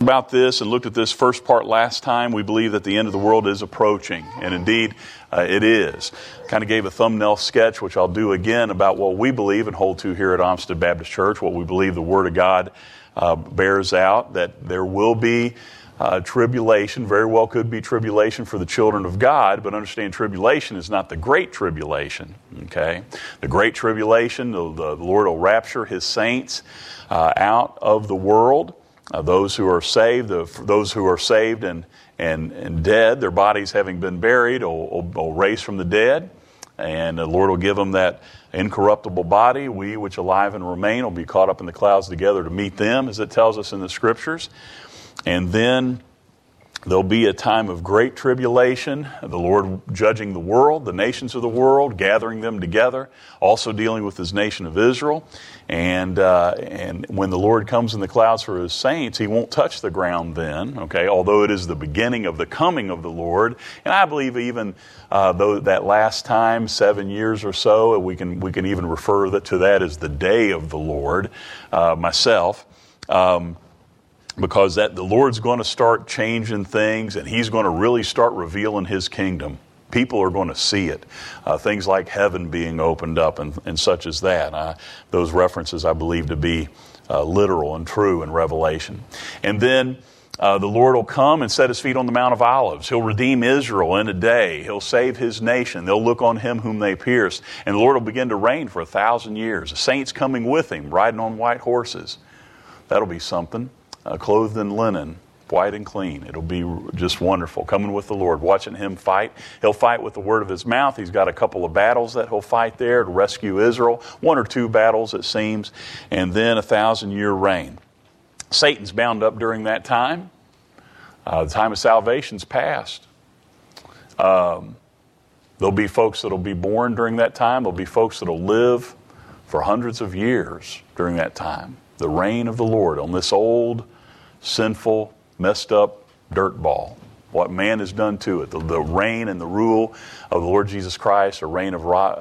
about this and looked at this first part last time. We believe that the end of the world is approaching, and indeed it is. Kind of gave a thumbnail sketch, which I'll do again, about what we believe and hold to here at Olmsted Baptist Church, what we believe the Word of God bears out, that there will be tribulation. Very well could be tribulation for the children of God, but understand tribulation is not the great tribulation. Okay, the great tribulation, the Lord will rapture His saints out of the world. Those who are saved, and dead, their bodies having been buried, will raise from the dead, and the Lord will give them that incorruptible body. We, which alive and remain, will be caught up in the clouds together to meet them, as it tells us in the Scriptures. And then there'll be a time of great tribulation, the Lord judging the world, the nations of the world, gathering them together, also dealing with His nation of Israel. And when the Lord comes in the clouds for His saints, He won't touch the ground then, okay, although it is the beginning of the coming of the Lord. And I believe even though that last time, 7 years or so, we can even refer to that as the day of the Lord, myself. Because the Lord's going to start changing things, and He's going to really start revealing His kingdom. People are going to see it. Things like heaven being opened up and such as that. Those references I believe to be literal and true in Revelation. And then the Lord will come and set His feet on the Mount of Olives. He'll redeem Israel in a day. He'll save His nation. They'll look on Him whom they pierced. And the Lord will begin to reign for 1,000 years. The saints coming with Him, riding on white horses. That'll be something. Clothed in linen, white and clean. It'll be just wonderful. Coming with the Lord, watching Him fight. He'll fight with the word of His mouth. He's got a couple of battles that He'll fight there to rescue Israel. 1 or 2 battles, it seems. And then a 1,000-year reign. Satan's bound up during that time. The time of salvation's past. There'll be folks that'll be born during that time. There'll be folks that'll live for hundreds of years during that time. The reign of the Lord on this old, sinful, messed up dirt ball. What man has done to it. The reign and the rule of the Lord Jesus Christ, a reign of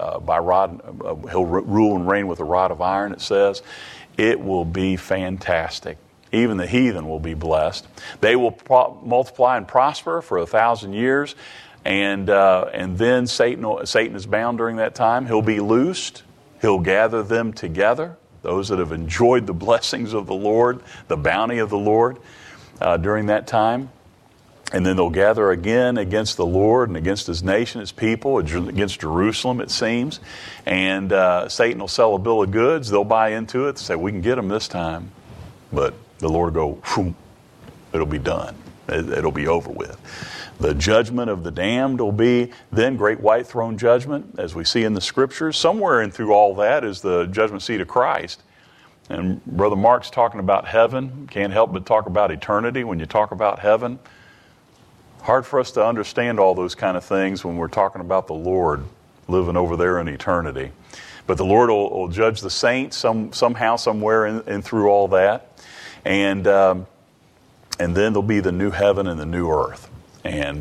He'll rule and reign with a rod of iron, it says. It will be fantastic. Even the heathen will be blessed. They will multiply and prosper for 1,000 years. And then Satan is bound during that time. He'll be loosed. He'll gather them together. Those that have enjoyed the blessings of the Lord, the bounty of the Lord during that time. And then they'll gather again against the Lord and against His nation, His people, against Jerusalem, it seems. And Satan will sell a bill of goods. They'll buy into it, say, we can get them this time. But the Lord will go, it'll be done. It'll be over with. The judgment of the damned will be then great white throne judgment, as we see in the Scriptures. Somewhere in through all that is the judgment seat of Christ. And Brother Mark's talking about heaven. Can't help but talk about eternity when you talk about heaven. Hard for us to understand all those kind of things when we're talking about the Lord living over there in eternity. But the Lord will judge the saints somehow, somewhere in through all that. And then there'll be the new heaven and the new earth. And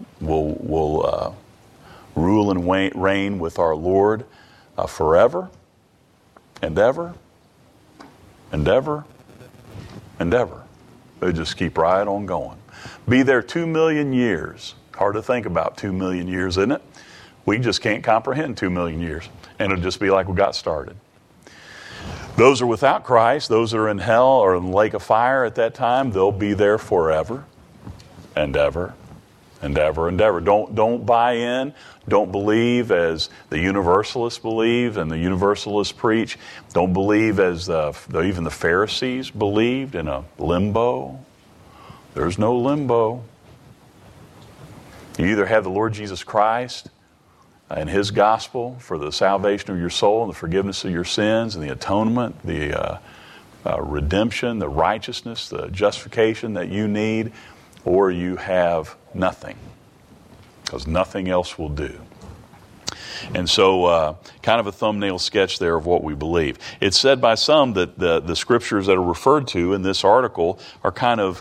we'll rule and reign with our Lord forever and ever and ever and ever. They just keep right on going. Be there 2 million years. Hard to think about 2 million years, isn't it? We just can't comprehend 2 million years. And it'll just be like we got started. Those are without Christ, those that are in hell or in the lake of fire at that time, they'll be there forever and ever and ever and ever. Don't buy in. Don't believe as the Universalists believe and the Universalists preach. Don't believe as even the Pharisees believed in a limbo. There's no limbo. You either have the Lord Jesus Christ and His gospel for the salvation of your soul and the forgiveness of your sins and the atonement, the redemption, the righteousness, the justification that you need, or you have nothing, because nothing else will do. And so kind of a thumbnail sketch there of what we believe. It's said by some that the scriptures that are referred to in this article are kind of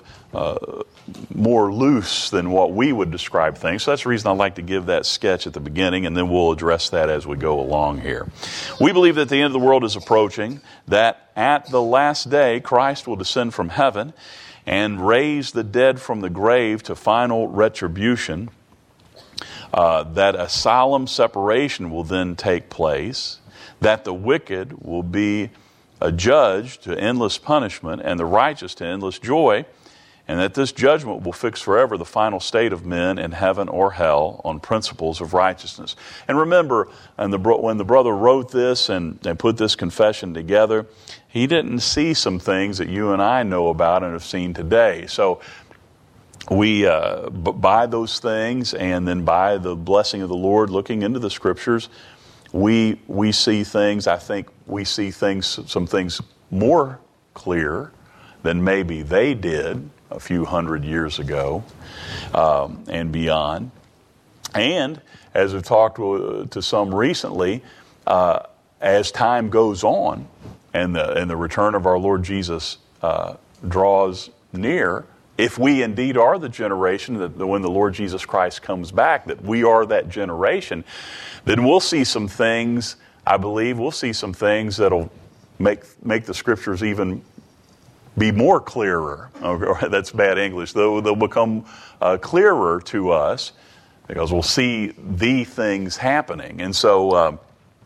more loose than what we would describe things. So that's the reason I like to give that sketch at the beginning, and then we'll address that as we go along here. We believe that the end of the world is approaching, that at the last day Christ will descend from heaven, and raise the dead from the grave to final retribution, that a solemn separation will then take place, that the wicked will be judged to endless punishment and the righteous to endless joy, and that this judgment will fix forever the final state of men in heaven or hell on principles of righteousness. And remember, when the brother wrote this and put this confession together, he didn't see some things that you and I know about and have seen today. So we, by those things and then by the blessing of the Lord, looking into the Scriptures, we see things, I think we see some things more clear than maybe they did a few hundred years ago and beyond. And as we've talked to some recently, as time goes on and the return of our Lord Jesus draws near, if we indeed are the generation that when the Lord Jesus Christ comes back, that we are that generation, then we'll see some things, I believe we'll see some things that'll make the Scriptures even be more clearer. That's bad English. They'll become clearer to us because we'll see the things happening. And so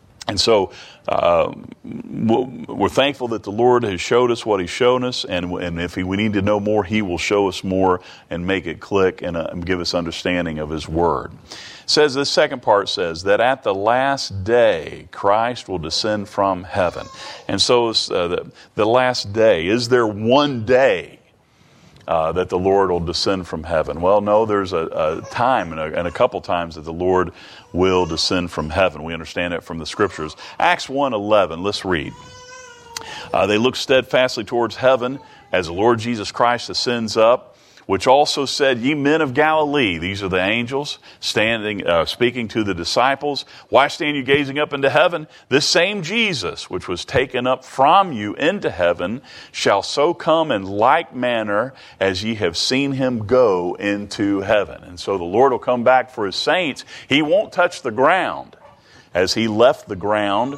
we're thankful that the Lord has showed us what He's shown us, and if we need to know more, He will show us more and make it click and give us understanding of His Word. It says, this second part says that at the last day Christ will descend from heaven. And so the last day, is there one day that the Lord will descend from heaven? Well, no, there's a time and a couple times that the Lord will descend from heaven. We understand it from the Scriptures. Acts 1:11, let's read. They look steadfastly towards heaven as the Lord Jesus Christ ascends up, which also said, ye men of Galilee, these are the angels standing, speaking to the disciples, why stand you gazing up into heaven? This same Jesus, which was taken up from you into heaven, shall so come in like manner as ye have seen Him go into heaven. And so the Lord will come back for His saints. He won't touch the ground as He left the ground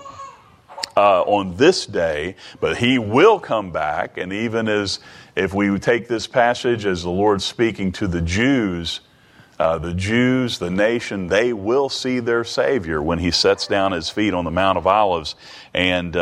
on this day, but He will come back. And even as if we take this passage as the Lord speaking to the Jews, the nation, they will see their Savior when He sets down His feet on the Mount of Olives and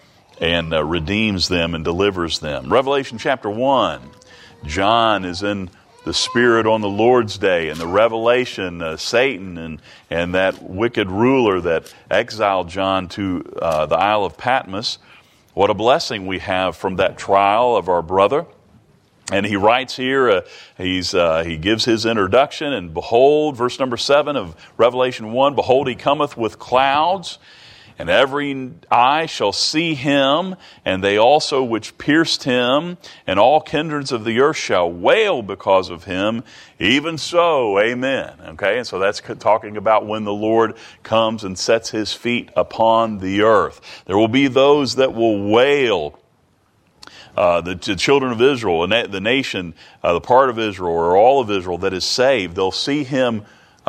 redeems them and delivers them. Revelation chapter 1, John is in the Spirit on the Lord's day, and the revelation, Satan and that wicked ruler that exiled John to the Isle of Patmos. What a blessing we have from that trial of our brother. And he writes here, he gives his introduction, and behold, verse number 7 of Revelation 1, behold, He cometh with clouds, and every eye shall see Him, and they also which pierced Him, and all kindreds of the earth shall wail because of Him. Even so, amen. Okay, and so that's talking about when the Lord comes and sets His feet upon the earth. There will be those that will wail. The children of Israel and the nation, the part of Israel or all of Israel that is saved, they'll see Him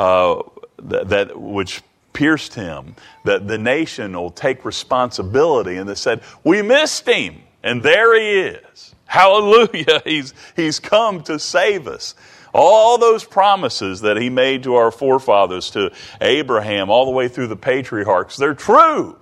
that which pierced Him. That the nation will take responsibility, and they said, we missed Him, and there He is. Hallelujah! He's come to save us. All those promises that He made to our forefathers, to Abraham, all the way through the patriarchs, they're true.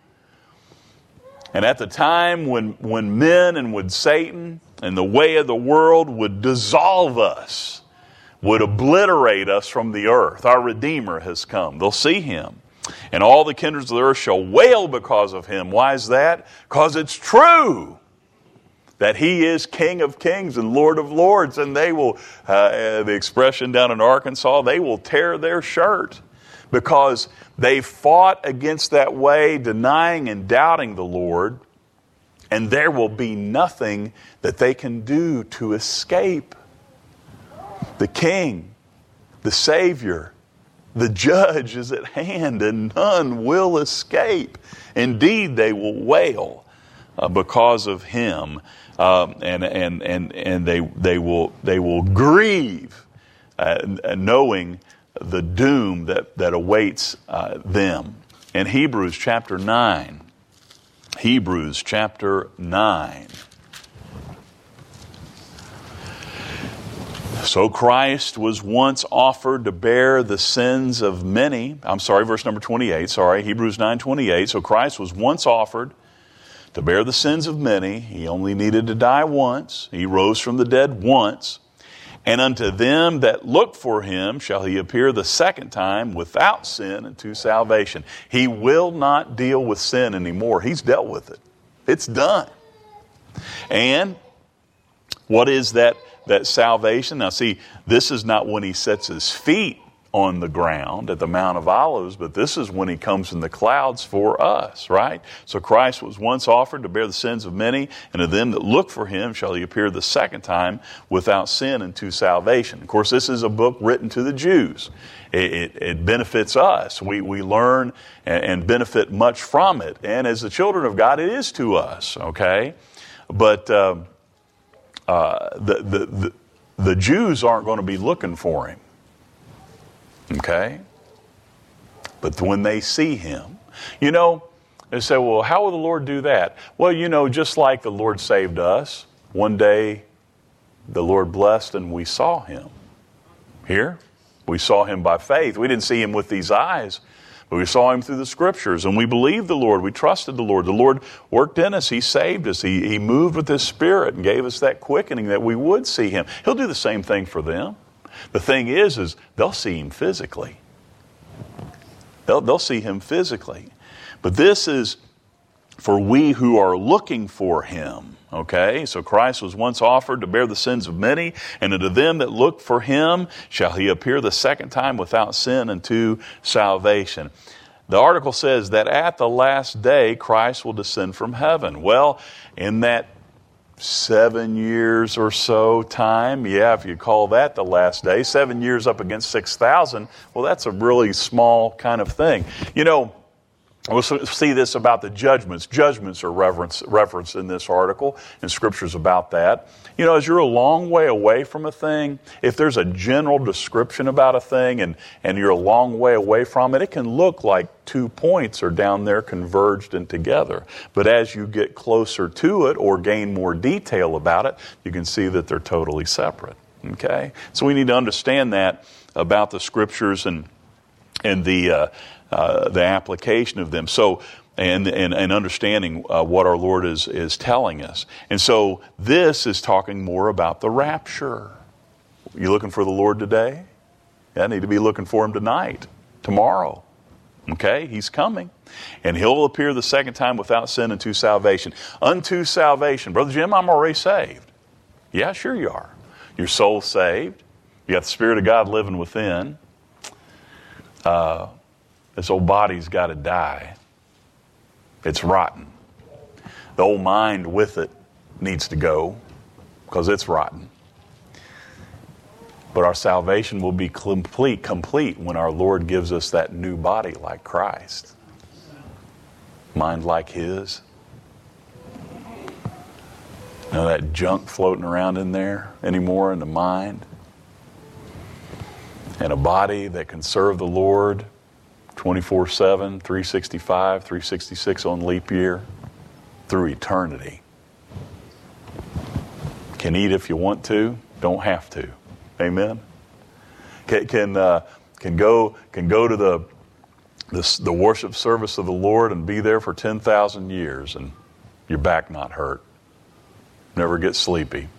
And at the time when men and when Satan and the way of the world would dissolve us, would obliterate us from the earth, our Redeemer has come. They'll see Him. And all the kindreds of the earth shall wail because of Him. Why is that? Because it's true that He is King of kings and Lord of lords. And they will, the expression down in Arkansas, they will tear their shirt. Because they fought against that way, denying and doubting the Lord, and there will be nothing that they can do to escape. The King, the Savior, the Judge is at hand, and none will escape. Indeed, they will wail because of Him, and they will grieve, knowing the doom that awaits them. In Hebrews chapter 9. Hebrews chapter 9. So Christ was once offered to bear the sins of many. Verse number 28. Hebrews 9:28. So Christ was once offered to bear the sins of many. He only needed to die once. He rose from the dead once. And unto them that look for him shall he appear the second time without sin unto salvation. He will not deal with sin anymore. He's dealt with it. It's done. And what is that salvation? Now see, this is not when he sets his feet on the ground at the Mount of Olives, but this is when he comes in the clouds for us, right? So Christ was once offered to bear the sins of many, and to them that look for him shall he appear the second time without sin unto salvation. Of course, this is a book written to the Jews. It benefits us. We learn and benefit much from it. And as the children of God, it is to us, okay? But the Jews aren't going to be looking for him. Okay? But when they see him, they say, well, how will the Lord do that? Well, just like the Lord saved us, one day the Lord blessed and we saw him. Here, we saw him by faith. We didn't see him with these eyes, but we saw him through the scriptures, and we believed the Lord. We trusted the Lord. The Lord worked in us. He saved us. He moved with his Spirit and gave us that quickening that we would see him. He'll do the same thing for them. The thing is they'll see him physically. They'll see him physically. But this is for we who are looking for him. Okay? So Christ was once offered to bear the sins of many, and unto them that look for him shall he appear the second time without sin unto salvation. The article says that at the last day Christ will descend from heaven. Well, in that 7 years or so time, if you call that the last day, 7 years up against 6,000, well, that's a really small kind of thing. We'll see this about the judgments. Judgments are referenced in this article, and scriptures about that. As you're a long way away from a thing, if there's a general description about a thing and you're a long way away from it, it can look like 2 points are down there converged and together. But as you get closer to it or gain more detail about it, you can see that they're totally separate. Okay? So we need to understand that about the scriptures and the application of them. So, and understanding what our Lord is telling us. And so this is talking more about the rapture. You looking for the Lord today? I need to be looking for him tonight, tomorrow. Okay, he's coming. And he'll appear the second time without sin unto salvation. Unto salvation. Brother Jim, I'm already saved. Yeah, sure you are. Your soul's saved. You got the Spirit of God living within. This old body's got to die. It's rotten. The old mind with it needs to go because it's rotten. But our salvation will be complete when our Lord gives us that new body like Christ. Mind like his. None of that junk floating around in there anymore in the mind. And a body that can serve the Lord 24/7, 365, 366 on leap year, through eternity. Can eat if you want to, don't have to. Amen. Can go to the worship service of the Lord and be there for 10,000 years and your back not hurt. Never get sleepy.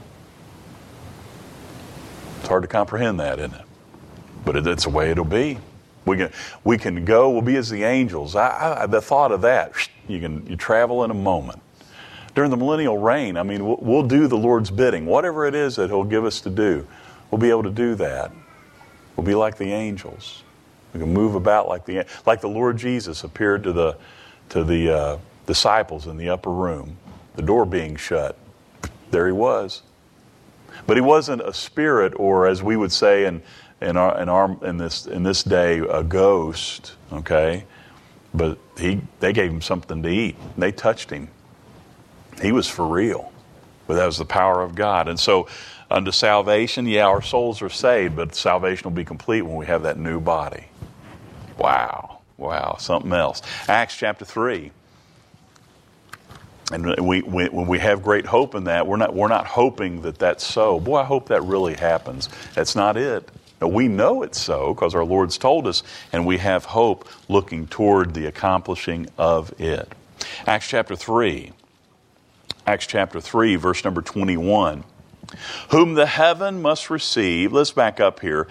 It's hard to comprehend that, isn't it? But it's the way it'll be. We can go. We'll be as the angels. The thought of that, you travel in a moment. During the millennial reign, we'll do the Lord's bidding. Whatever it is that he'll give us to do, we'll be able to do that. We'll be like the angels. We can move about like the Lord Jesus appeared to the disciples in the upper room, the door being shut. There he was. But he wasn't a spirit, or as we would say in this day, a ghost. Okay, but they gave him something to eat. They touched him. He was for real. But that was the power of God. And so unto salvation, our souls are saved, but salvation will be complete when we have that new body. Wow, something else. Acts chapter 3. And when we have great hope in that, we're not hoping that that's so. Boy, I hope that really happens. That's not it. No, we know it's so because our Lord's told us, and we have hope looking toward the accomplishing of it. Acts chapter 3, verse number 21. Whom the heaven must receive. Let's back up here.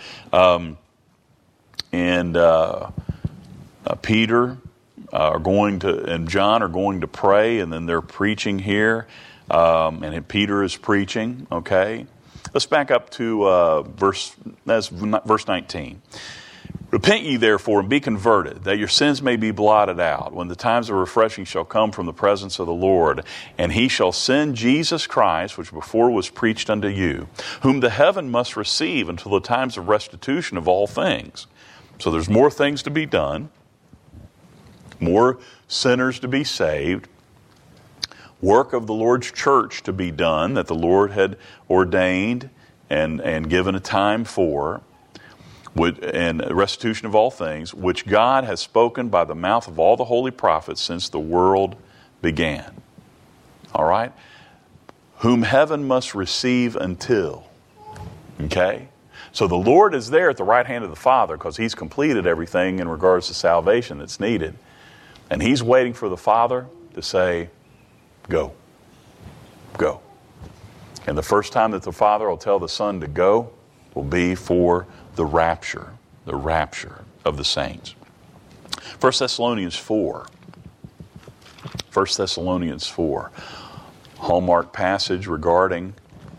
Peter and John are going to pray, and then they're preaching here, and Peter is preaching. Okay, let's back up to verse 19. Repent ye therefore and be converted, that your sins may be blotted out, when the times of refreshing shall come from the presence of the Lord, and he shall send Jesus Christ, which before was preached unto you, whom the heaven must receive until the times of restitution of all things. So there's more things to be done, more sinners to be saved, work of the Lord's church to be done that the Lord had ordained and given a time for, and restitution of all things, which God has spoken by the mouth of all the holy prophets since the world began. All right? Whom heaven must receive until. Okay? So the Lord is there at the right hand of the Father because he's completed everything in regards to salvation that's needed. And he's waiting for the Father to say, go. Go. And the first time that the Father will tell the Son to go will be for the rapture of the saints. 1 Thessalonians 4. 1 Thessalonians 4. Hallmark passage regarding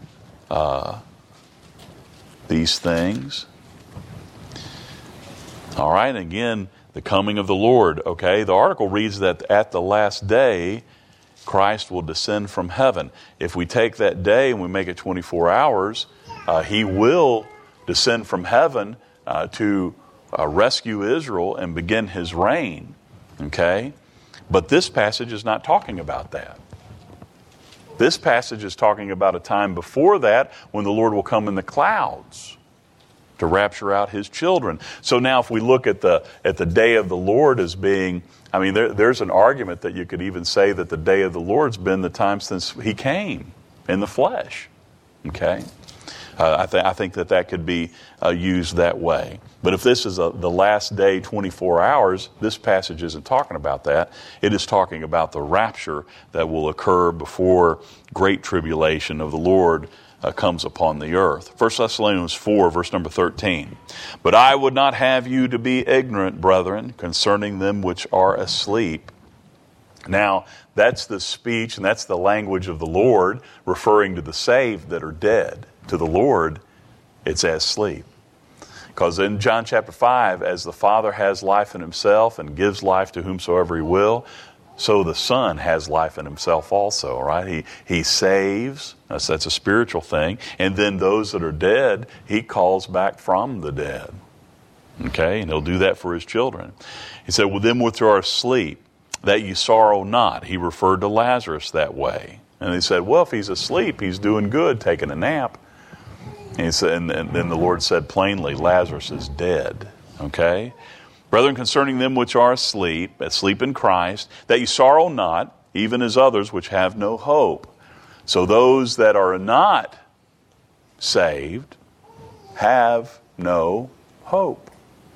these things. All right, and again, the coming of the Lord. Okay, the article reads that at the last day, Christ will descend from heaven. If we take that day and we make it 24 hours, he will descend from heaven to rescue Israel and begin his reign. Okay? But this passage is not talking about that. This passage is talking about a time before that when the Lord will come in the clouds to rapture out his children. So now if we look at the day of the Lord as being, I mean, there's an argument that you could even say that the day of the Lord's been the time since he came in the flesh. Okay? I think that could be used that way. But if this is the last day, 24 hours, this passage isn't talking about that. It is talking about the rapture that will occur before great tribulation of the Lord comes upon the earth. 1 Thessalonians 4, verse number 13. But I would not have you to be ignorant, brethren, concerning them which are asleep. Now, that's the speech and that's the language of the Lord referring to the saved that are dead. To the Lord, it's as sleep. Because in John chapter 5, as the Father has life in himself and gives life to whomsoever he will, so the Son has life in himself also, right? He saves, that's a spiritual thing, and then those that are dead, he calls back from the dead. Okay, and he'll do that for his children. He said, well, them which are asleep, that ye sorrow not. He referred to Lazarus that way. And he said, well, if he's asleep, he's doing good, taking a nap. And he said, and then the Lord said plainly, Lazarus is dead. Okay? Brethren, concerning them which are asleep in Christ, that ye sorrow not, even as others which have no hope. So those that are not saved have no hope.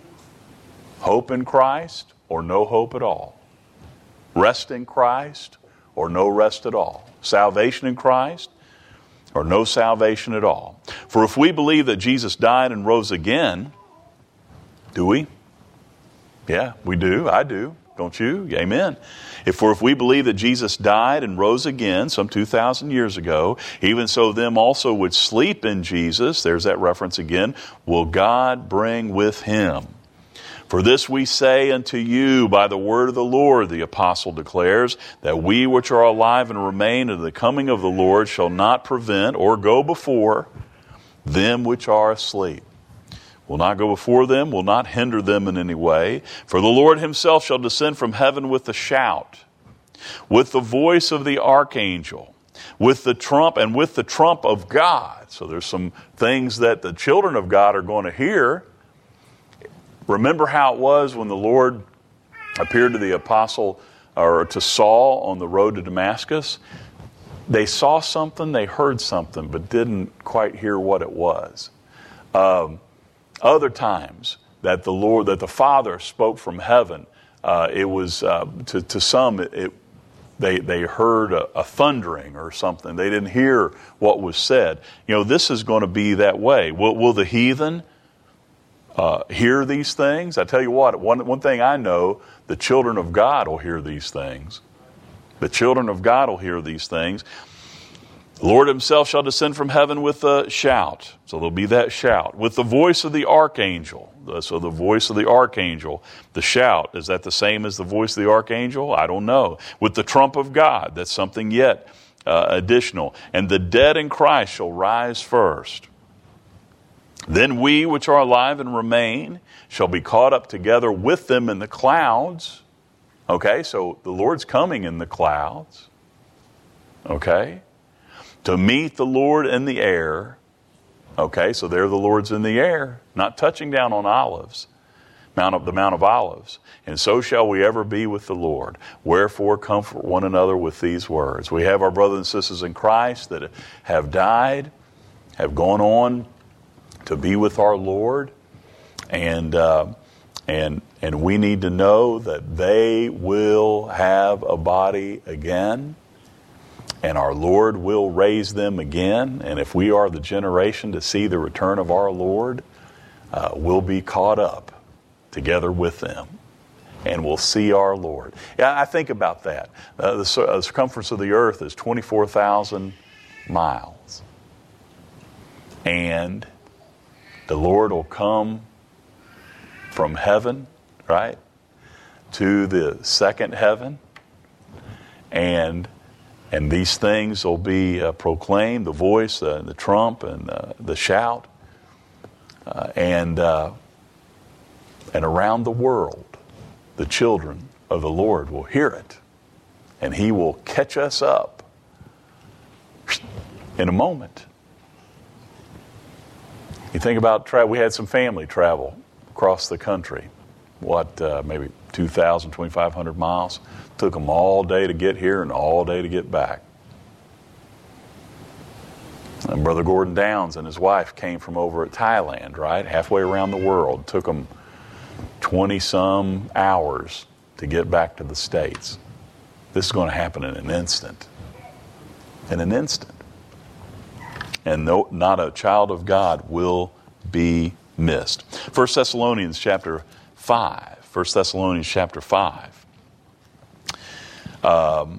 Hope in Christ or no hope at all. Rest in Christ or no rest at all. Salvation in Christ or no salvation at all. For if we believe that Jesus died and rose again, do we? Yeah, we do. I do. Don't you? Amen. If we believe that Jesus died and rose again some 2,000 years ago, even so them also which sleep in Jesus, there's that reference again, will God bring with him. For this we say unto you by the word of the Lord, the apostle declares, that we which are alive and remain unto the coming of the Lord shall not prevent or go before them which are asleep. Will not go before them, will not hinder them in any way. For the Lord himself shall descend from heaven with a shout, with the voice of the archangel, with the trump, and with the trump of God. So there's some things that the children of God are going to hear. Remember how it was when the Lord appeared to the apostle or to Saul on the road to Damascus, they saw something, they heard something, but didn't quite hear what it was. Other times that the Father spoke from heaven, it was to some they heard a thundering or something. They didn't hear what was said. This is going to be that way. Will the heathen hear these things? I tell you what, one thing I know, the children of God will hear these things. The children of God will hear these things. The Lord himself shall descend from heaven with a shout. So there'll be that shout. With the voice of the archangel. So the voice of the archangel, the shout, is that the same as the voice of the archangel? I don't know. With the trump of God, that's something yet additional. And the dead in Christ shall rise first. Then we which are alive and remain shall be caught up together with them in the clouds. Okay, so the Lord's coming in the clouds. Okay, to meet the Lord in the air. Okay, so there the Lord's in the air, not touching down on Olives, the Mount of Olives. And so shall we ever be with the Lord. Wherefore comfort one another with these words. We have our brothers and sisters in Christ that have died, have gone on to be with our Lord, and we need to know that they will have a body again, and our Lord will raise them again. And if we are the generation to see the return of our Lord, we'll be caught up together with them, and we'll see our Lord. Yeah, I think about that. The circumference of the earth is 24,000 miles, and the Lord will come from heaven, right, to the second heaven, and these things will be proclaimed, the voice, the trump, and the shout, and around the world, the children of the Lord will hear it, and He will catch us up in a moment. You think about we had some family travel across the country. Maybe 2,000, 2,500 miles. Took them all day to get here and all day to get back. And Brother Gordon Downs and his wife came from over at Thailand, right? Halfway around the world. Took them 20-some hours to get back to the States. This is going to happen in an instant. In an instant. And not a child of God will be missed. 1 Thessalonians chapter 5. 1 Thessalonians chapter 5. But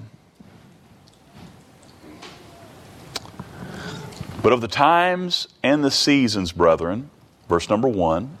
of the times and the seasons, brethren, verse number 1,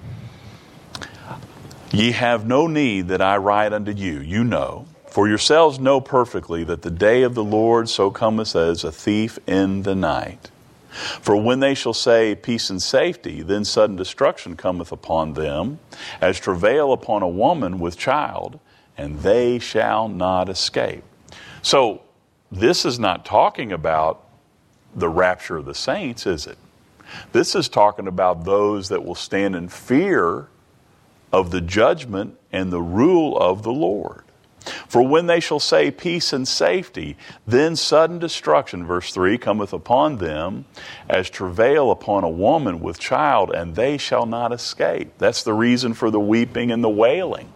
ye have no need that I write unto you, you know. For yourselves know perfectly that the day of the Lord so cometh as a thief in the night. For when they shall say peace and safety, then sudden destruction cometh upon them, as travail upon a woman with child, and they shall not escape. So this is not talking about the rapture of the saints, is it? This is talking about those that will stand in fear of the judgment and the rule of the Lord. For when they shall say peace and safety, then sudden destruction, verse 3, cometh upon them as travail upon a woman with child, and they shall not escape. That's the reason for the weeping and the wailing.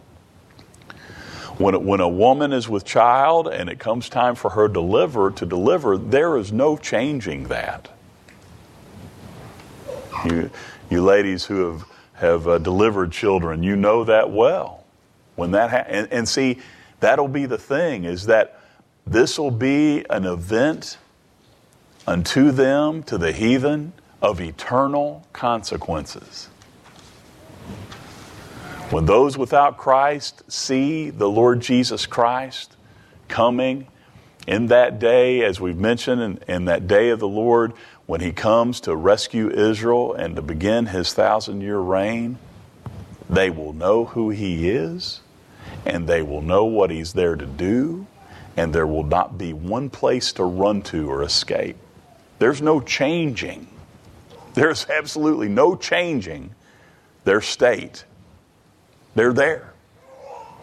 When a woman is with child and it comes time for her to deliver, there is no changing that. You ladies who have delivered children, you know that well. When that and see, that'll be the thing, is that this will be an event unto them, to the heathen, of eternal consequences. When those without Christ see the Lord Jesus Christ coming in that day, as we've mentioned, in that day of the Lord, when He comes to rescue Israel and to begin His 1,000-year reign, they will know who He is, and they will know what He's there to do, and there will not be one place to run to or escape. There's no changing. There's absolutely no changing their state. They're there.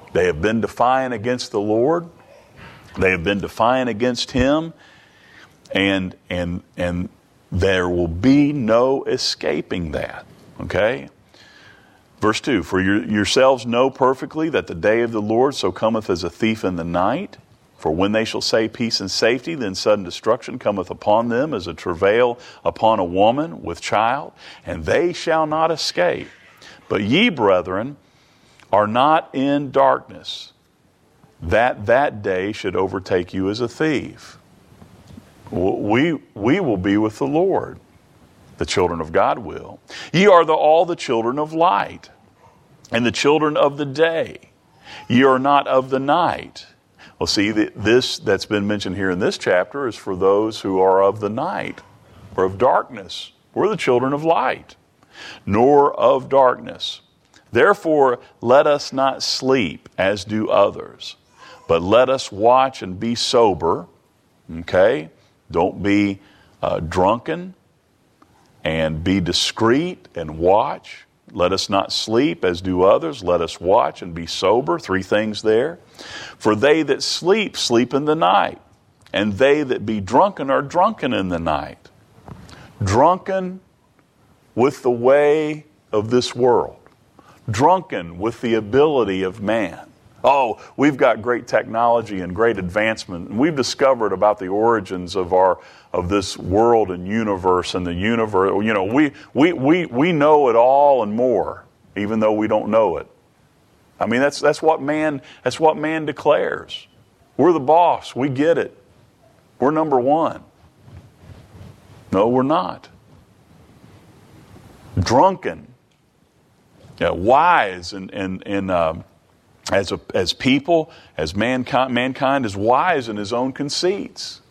They have been defiant against the Lord. They have been defiant against Him. And there will be no escaping that. Okay? Verse 2, for yourselves know perfectly that the day of the Lord so cometh as a thief in the night. For when they shall say peace and safety, then sudden destruction cometh upon them as a travail upon a woman with child, and they shall not escape. But ye, brethren, are not in darkness, that day should overtake you as a thief. We will be with the Lord. The children of God will. Ye are all the children of light, and the children of the day. Ye are not of the night. Well, see, this that's been mentioned here in this chapter is for those who are of the night, or of darkness. We're the children of light, nor of darkness. Therefore, let us not sleep as do others, but let us watch and be sober. Okay? Don't be drunken, and be discreet and watch. Let us not sleep as do others. Let us watch and be sober. 3 things there. For they that sleep, sleep in the night. And they that be drunken are drunken in the night. Drunken with the way of this world. Drunken with the ability of man. Oh, we've got great technology and great advancement. And we've discovered about the origins of this world and universe and the universe. You know, we know it all and more, even though we don't know it. I mean, that's what man declares. We're the boss. We get it. We're number one. No, we're not. Drunken. Yeah, wise and as people, as mankind is wise in his own conceits,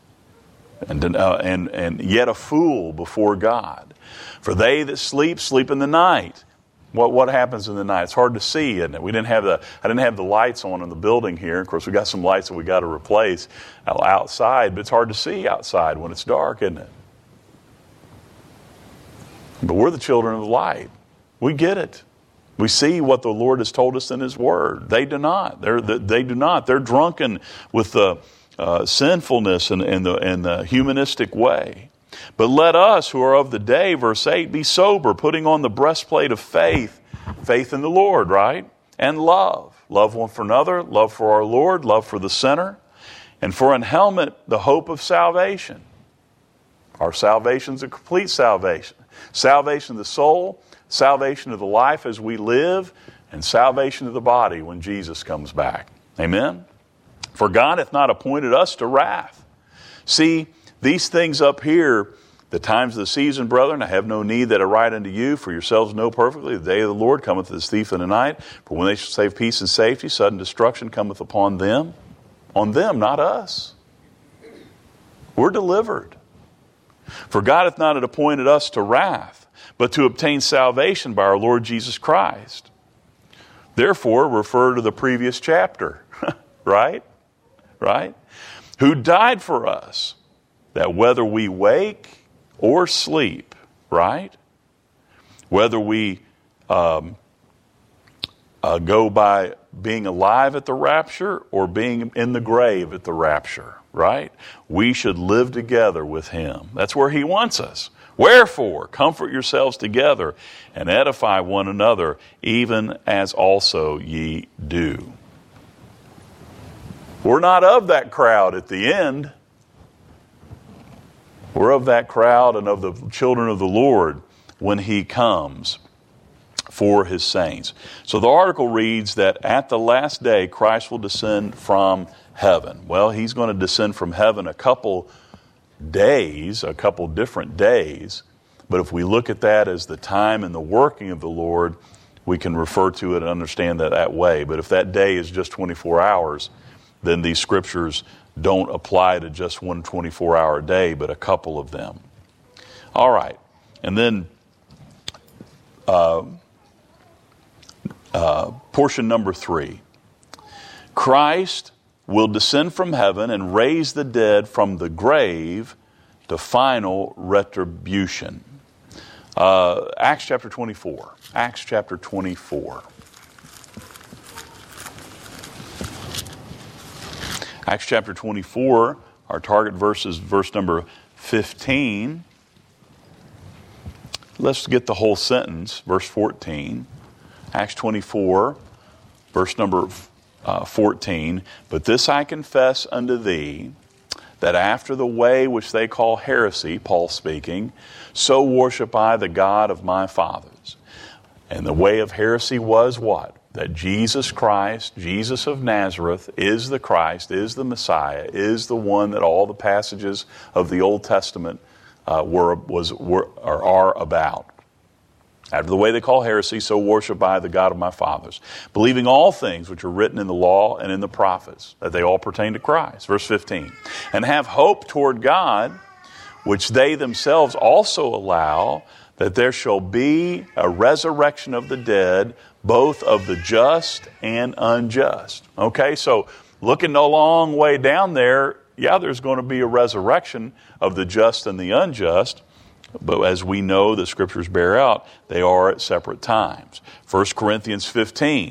and yet a fool before God. For they that sleep, sleep in the night. What happens in the night? It's hard to see, isn't it? I didn't have the lights on in the building here. Of course, we got some lights that we got to replace outside, but it's hard to see outside when it's dark, isn't it? But we're the children of the light. We get it. We see what the Lord has told us in His Word. They do not. They do not. They're drunken with the sinfulness and the humanistic way. But let us who are of the day, verse 8, be sober, putting on the breastplate of faith in the Lord, right? And love. Love one for another, love for our Lord, love for the sinner, and for an helmet, the hope of salvation. Our salvation is a complete salvation. Salvation of the soul, salvation of the life as we live, and salvation of the body when Jesus comes back. Amen? For God hath not appointed us to wrath. See, these things up here, the times of the season, brethren, I have no need that I write unto you, for yourselves know perfectly the day of the Lord cometh as a thief in the night. For when they shall save peace and safety, sudden destruction cometh upon them. On them, not us. We're delivered. For God hath not appointed us to wrath, but to obtain salvation by our Lord Jesus Christ. Therefore, refer to the previous chapter, right? Right? Who died for us, that whether we wake or sleep, right? Whether we go by being alive at the rapture or being in the grave at the rapture, right? We should live together with Him. That's where He wants us. Wherefore, comfort yourselves together and edify one another, even as also ye do. We're not of that crowd at the end. We're of that crowd and of the children of the Lord when He comes for His saints. So the article reads that at the last day, Christ will descend from heaven. Well, He's going to descend from heaven a couple different days. But if we look at that as the time and the working of the Lord, we can refer to it and understand that way. But if that day is just 24 hours, then these scriptures don't apply to just one 24-hour day, but a couple of them. All right. And then portion number 3. Christ will descend from heaven and raise the dead from the grave to final retribution. Acts chapter 24. Acts chapter 24. Acts chapter 24, our target verse is verse number 15. Let's get the whole sentence, verse 14. Acts 24, verse number 14. But this I confess unto thee, that after the way which they call heresy, Paul speaking, so worship I the God of my fathers. And the way of heresy was what? That Jesus Christ, Jesus of Nazareth, is the Christ, is the Messiah, is the one that all the passages of the Old Testament are about. After the way they call heresy, so worship I the God of my fathers, believing all things which are written in the law and in the prophets, that they all pertain to Christ. Verse 15. And have hope toward God, which they themselves also allow, that there shall be a resurrection of the dead, both of the just and unjust. Okay, so looking a long way down there, there's going to be a resurrection of the just and the unjust. But as we know, the Scriptures bear out, they are at separate times. 1 Corinthians 15,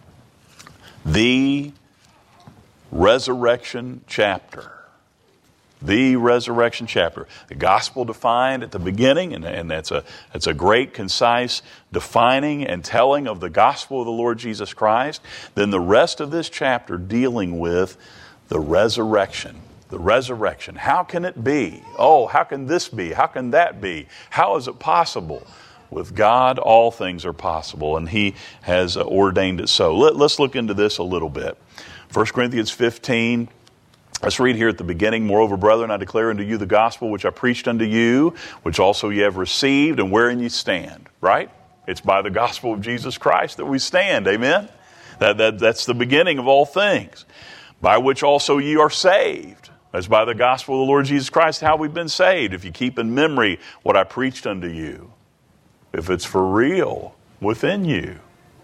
the resurrection chapter. The resurrection chapter. The gospel defined at the beginning, and that's a great, concise defining and telling of the gospel of the Lord Jesus Christ. Then the rest of this chapter dealing with the resurrection. The resurrection. How can it be? Oh, how can this be? How can that be? How is it possible? With God, all things are possible, and He has ordained it so. Let's look into this a little bit. 1 Corinthians 15, let's read here at the beginning. Moreover, brethren, I declare unto you the gospel which I preached unto you, which also ye have received, and wherein ye stand. Right? It's by the gospel of Jesus Christ that we stand. Amen? That's the beginning of all things. By which also ye are saved. That's by the gospel of the Lord Jesus Christ how we've been saved. If you keep in memory what I preached unto you. If it's for real within you.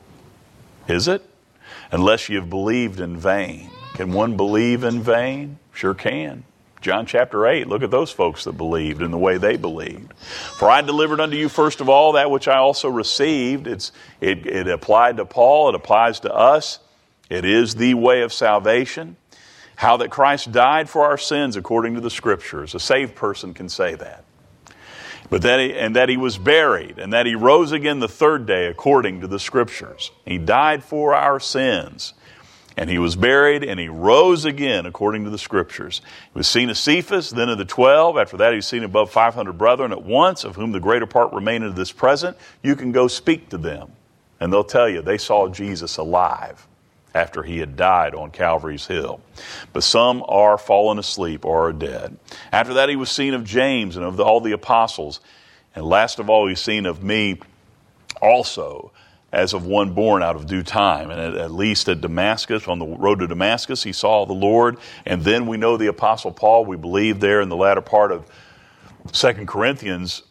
Is it? Unless you've believed in vain. Can one believe in vain? Sure can. John chapter 8, look at those folks that believed in the way they believed. For I delivered unto you first of all that which I also received. It applied to Paul. It applies to us. It is the way of salvation. How that Christ died for our sins according to the Scriptures. A saved person can say that. But that he was buried, and that he rose again the third day according to the Scriptures. He died for our sins. And he was buried, and he rose again according to the Scriptures. He was seen of Cephas, then of the 12. After that he was seen above 500 brethren at once, of whom the greater part remain unto this present. You can go speak to them, and they'll tell you they saw Jesus alive after he had died on Calvary's hill. But some are fallen asleep or are dead. After that he was seen of James and of all the apostles. And last of all he was seen of me also, as of one born out of due time. And at least at Damascus, on the road to Damascus, he saw the Lord. And then we know the Apostle Paul, we believe there in the latter part of 2 Corinthians,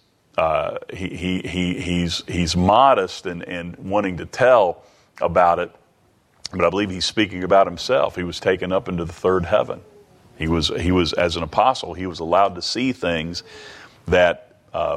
he's modest and wanting to tell about it. But I believe he's speaking about himself. He was taken up into the third heaven. He was as an apostle, he was allowed to see things that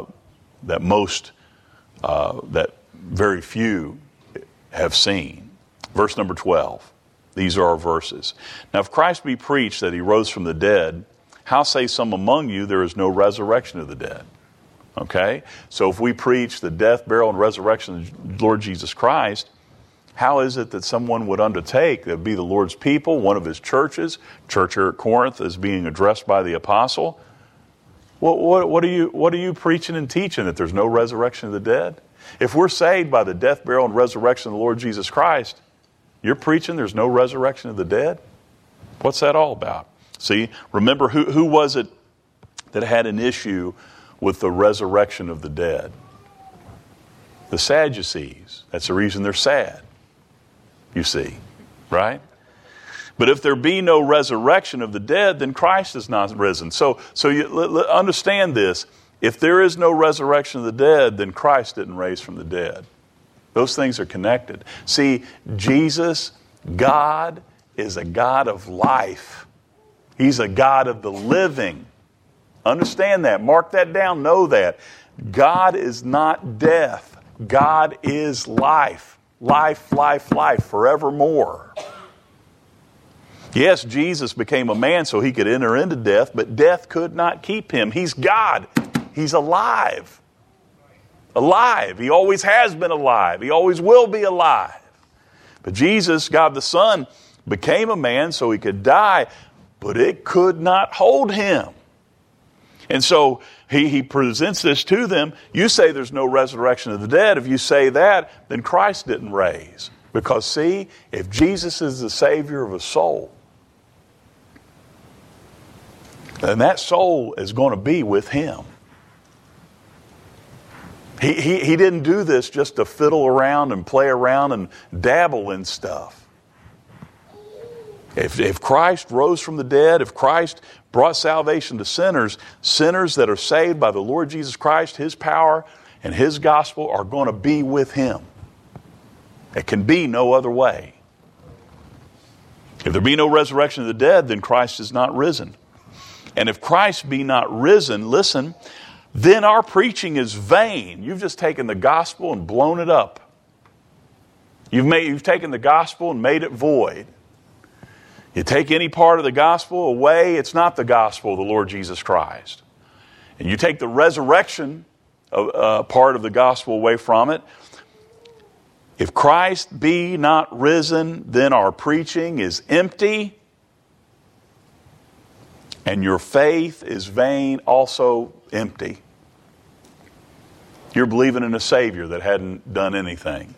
very few have seen. Verse number 12. These are our verses. Now, if Christ be preached that he rose from the dead, how say some among you there is no resurrection of the dead? Okay? So if we preach the death, burial, and resurrection of the Lord Jesus Christ, how is it that someone would undertake, that would be the Lord's people, one of his churches, church here at Corinth is being addressed by the apostle? What are you preaching and teaching, that there's no resurrection of the dead? If we're saved by the death, burial, and resurrection of the Lord Jesus Christ, you're preaching there's no resurrection of the dead? What's that all about? See, remember who was it that had an issue with the resurrection of the dead? The Sadducees. That's the reason they're sad. You see, right? But if there be no resurrection of the dead, then Christ is not risen. So you understand this. If there is no resurrection of the dead, then Christ didn't raise from the dead. Those things are connected. See, Jesus, God, is a God of life. He's a God of the living. Understand that. Mark that down. Know that. God is not death. God is life. Life, life, life, forevermore. Yes, Jesus became a man so he could enter into death, but death could not keep him. He's God. He's alive. Alive. He always has been alive. He always will be alive. But Jesus, God the Son, became a man so he could die, but it could not hold him. And so he presents this to them. You say there's no resurrection of the dead. If you say that, then Christ didn't raise. Because see, if Jesus is the Savior of a soul, then that soul is going to be with him. He didn't do this just to fiddle around and play around and dabble in stuff. If Christ rose from the dead, if Christ brought salvation to sinners, sinners that are saved by the Lord Jesus Christ, his power and his gospel are going to be with him. It can be no other way. If there be no resurrection of the dead, then Christ is not risen. And if Christ be not risen, listen, then our preaching is vain. You've just taken the gospel and blown it up. You've taken the gospel and made it void. You take any part of the gospel away, it's not the gospel of the Lord Jesus Christ. And you take the resurrection part of the gospel away from it. If Christ be not risen, then our preaching is empty, and your faith is vain, also empty. You're believing in a Savior that hadn't done anything.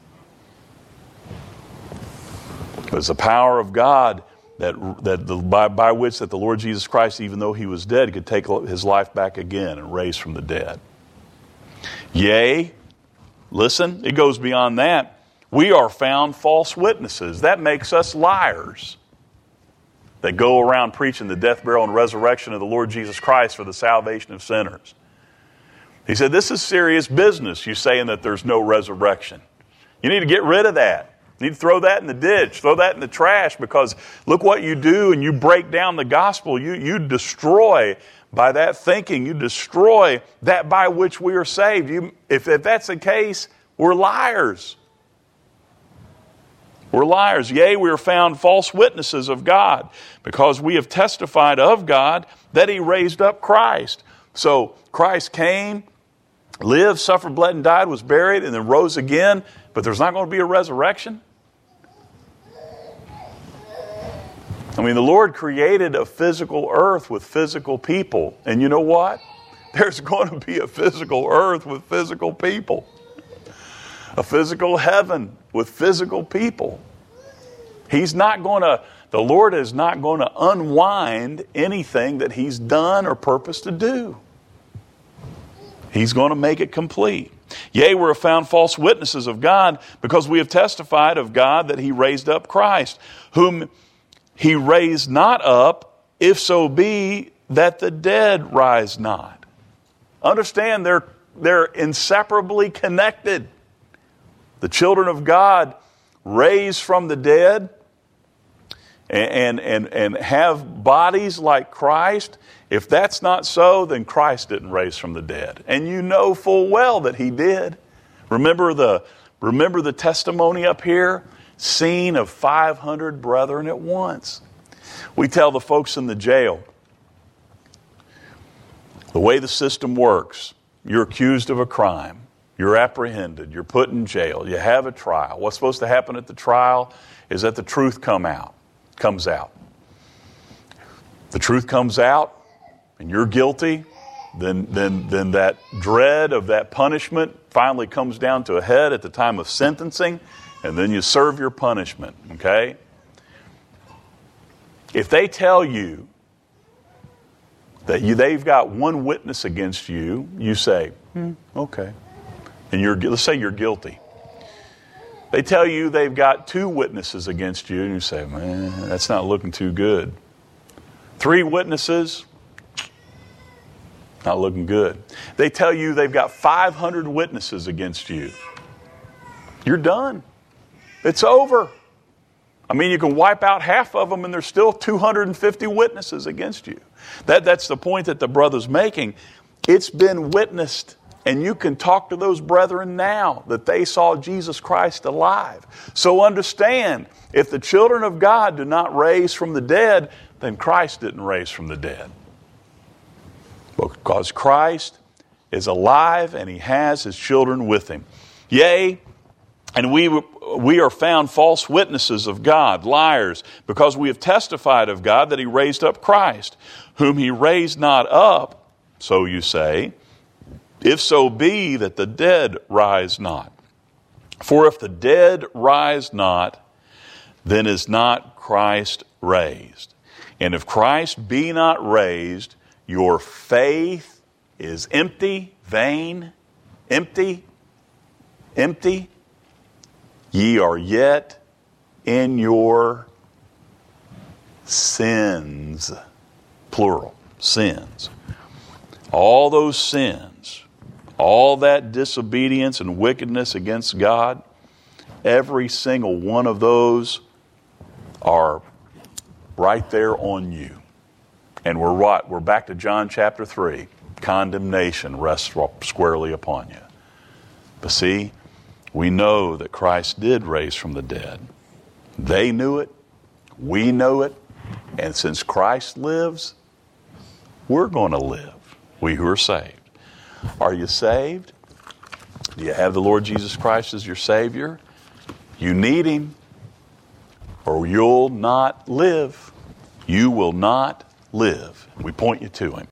It was the power of God by which the Lord Jesus Christ, even though he was dead, could take his life back again and raise from the dead. Yea, listen, it goes beyond that. We are found false witnesses. That makes us liars that go around preaching the death, burial, and resurrection of the Lord Jesus Christ for the salvation of sinners. He said, this is serious business, you saying that there's no resurrection. You need to get rid of that. You need to throw that in the ditch, throw that in the trash, because look what you do, and you break down the gospel. You destroy, by that thinking, you destroy that by which we are saved. If that's the case, we're liars. We're liars. Yea, we are found false witnesses of God, because we have testified of God that he raised up Christ. So Christ came, lived, suffered, bled, and died, was buried, and then rose again, but there's not going to be a resurrection? I mean, the Lord created a physical earth with physical people. And you know what? There's going to be a physical earth with physical people. A physical heaven with physical people. The Lord is not going to unwind anything that he's done or purposed to do. He's going to make it complete. Yea, we are found false witnesses of God, because we have testified of God that he raised up Christ, whom he raised not up, if so be that the dead rise not. Understand, they're inseparably connected. The children of God raised from the dead and have bodies like Christ. If that's not so, then Christ didn't raise from the dead. And you know full well that he did. Remember the testimony up here? Seen of 500 brethren at once. We tell the folks in the jail, the way the system works, you're accused of a crime. You're apprehended. You're put in jail. You have a trial. What's supposed to happen at the trial is that the truth comes out. The truth comes out, and you're guilty. Then that dread of that punishment finally comes down to a head at the time of sentencing, and then you serve your punishment. Okay? If they tell you that they've got one witness against you, you say, okay. And let's say you're guilty. They tell you they've got 2 witnesses against you, and you say, man, that's not looking too good. 3 witnesses, not looking good. They tell you they've got 500 witnesses against you. You're done. It's over. I mean, you can wipe out half of them, and there's still 250 witnesses against you. That's the point that the brother's making. It's been witnessed And you can talk to those brethren now that they saw Jesus Christ alive. So understand, if the children of God do not raise from the dead, then Christ didn't raise from the dead. Because Christ is alive and he has his children with him. Yea, and we are found false witnesses of God, liars, because we have testified of God that he raised up Christ, whom he raised not up, so you say, if so be that the dead rise not. For if the dead rise not, then is not Christ raised. And if Christ be not raised, your faith is empty, vain, empty. Ye are yet in your sins. Plural, sins. All those sins, all that disobedience and wickedness against God, every single one of those are right there on you. And we're back to John chapter 3. Condemnation rests squarely upon you. But see, we know that Christ did raise from the dead. They knew it. We know it. And since Christ lives, we're going to live. We who are saved. Are you saved? Do you have the Lord Jesus Christ as your Savior? You need him, or you'll not live. You will not live. We point you to him.